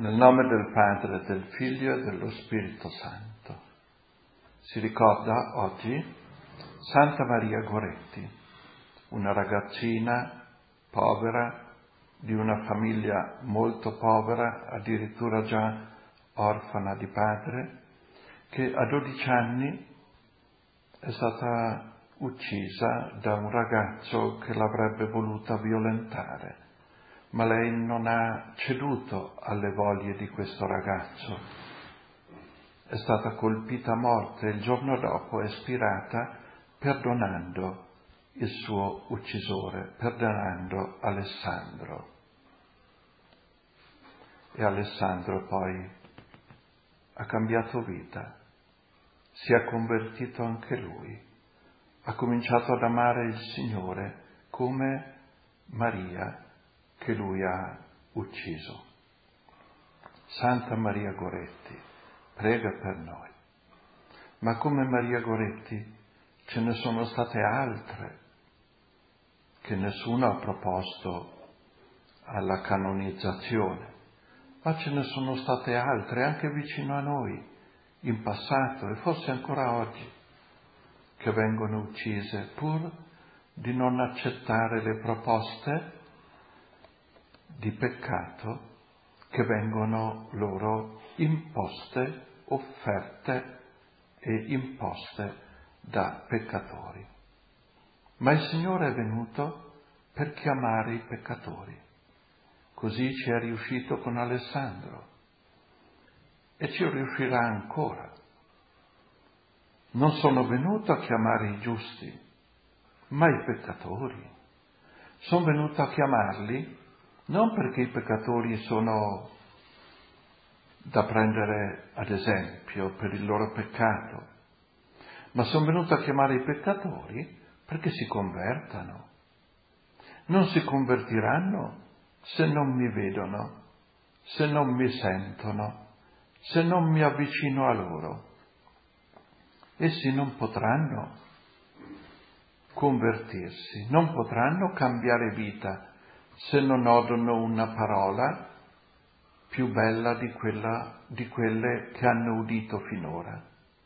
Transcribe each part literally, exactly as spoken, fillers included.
Nel nome del Padre, del Figlio e dello Spirito Santo. Si ricorda oggi Santa Maria Goretti, una ragazzina povera, di una famiglia molto povera, addirittura già orfana di padre, che a dodici anni è stata uccisa da un ragazzo che l'avrebbe voluta violentare. Ma lei non ha ceduto alle voglie di questo ragazzo. È stata colpita a morte e il giorno dopo è spirata perdonando il suo uccisore, perdonando Alessandro. E Alessandro poi ha cambiato vita, si è convertito anche lui, ha cominciato ad amare il Signore come Maria che lui ha ucciso. Santa Maria Goretti, prega per noi. Ma come Maria Goretti ce ne sono state altre che nessuno ha proposto alla canonizzazione, ma ce ne sono state altre anche vicino a noi, in passato e forse ancora oggi, che vengono uccise pur di non accettare le proposte di peccato che vengono loro imposte, offerte e imposte da peccatori. Ma il Signore è venuto per chiamare i peccatori. Così ci è riuscito con Alessandro e ci riuscirà ancora. Non sono venuto a chiamare i giusti, ma i peccatori. Sono venuto a chiamarli non perché i peccatori sono da prendere ad esempio per il loro peccato, ma sono venuto a chiamare i peccatori perché si convertano. Non si convertiranno se non mi vedono, se non mi sentono, se non mi avvicino a loro. Essi non potranno convertirsi, non potranno cambiare vita se non odono una parola più bella di quella di quelle che hanno udito finora.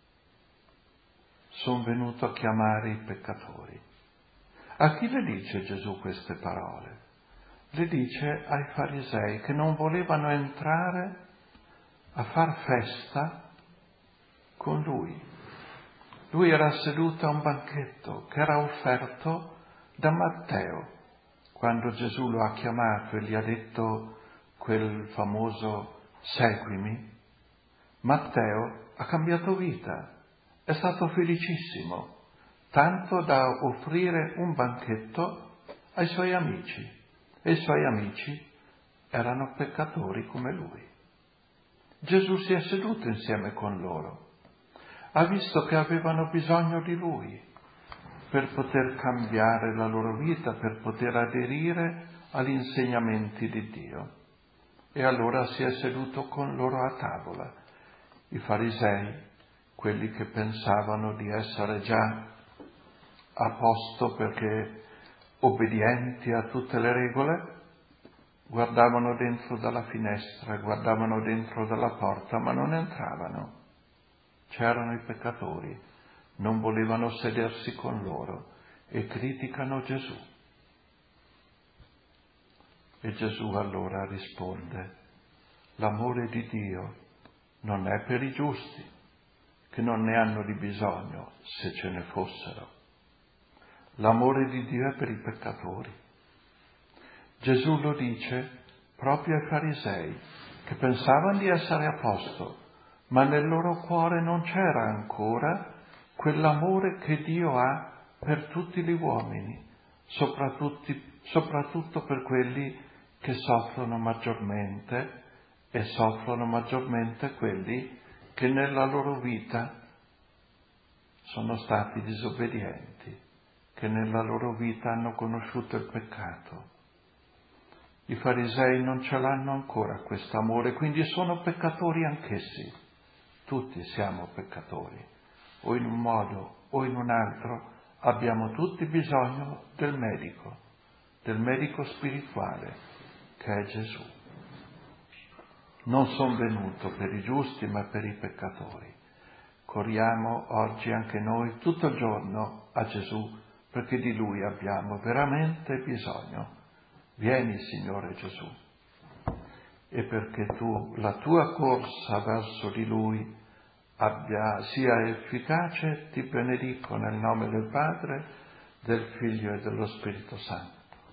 Sono venuto a chiamare i peccatori. A chi le dice Gesù queste parole? Le dice ai farisei che non volevano entrare a far festa con lui. Lui era seduto a un banchetto che era offerto da Matteo. Quando Gesù lo ha chiamato e gli ha detto quel famoso seguimi, Matteo ha cambiato vita, è stato felicissimo, tanto da offrire un banchetto ai suoi amici, e i suoi amici erano peccatori come lui. Gesù si è seduto insieme con loro, ha visto che avevano bisogno di lui per poter cambiare la loro vita, per poter aderire agli insegnamenti di Dio. E allora si è seduto con loro a tavola. I farisei, quelli che pensavano di essere già a posto perché obbedienti a tutte le regole, guardavano dentro dalla finestra, guardavano dentro dalla porta, ma non entravano. C'erano i peccatori, non volevano sedersi con loro e criticano Gesù. E Gesù allora risponde: l'amore di Dio non è per i giusti, che non ne hanno di bisogno, se ce ne fossero. L'amore di Dio è per i peccatori. Gesù lo dice proprio ai farisei, che pensavano di essere a posto, ma nel loro cuore non c'era ancora quell'amore che Dio ha per tutti gli uomini, soprattutto, soprattutto per quelli che soffrono maggiormente, e soffrono maggiormente quelli che nella loro vita sono stati disobbedienti, che nella loro vita hanno conosciuto il peccato. I farisei non ce l'hanno ancora questo amore, quindi sono peccatori anch'essi. Tutti siamo peccatori, o in un modo o in un altro abbiamo tutti bisogno del medico, del medico spirituale, che è Gesù. non sono venuto per i giusti ma per i peccatori. Corriamo oggi anche noi tutto il giorno a Gesù, perché di Lui abbiamo veramente bisogno. Vieni, Signore Gesù. E perché tu, la tua corsa verso di Lui abbia, sia efficace, ti benedico nel nome del Padre, del Figlio e dello Spirito Santo.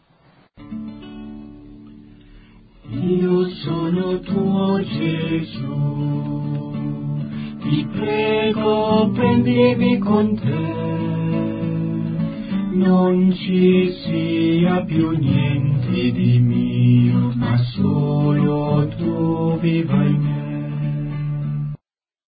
Io sono tuo Gesù, ti prego prendimi con te, non ci sia più niente di mio, ma solo tu viva in me.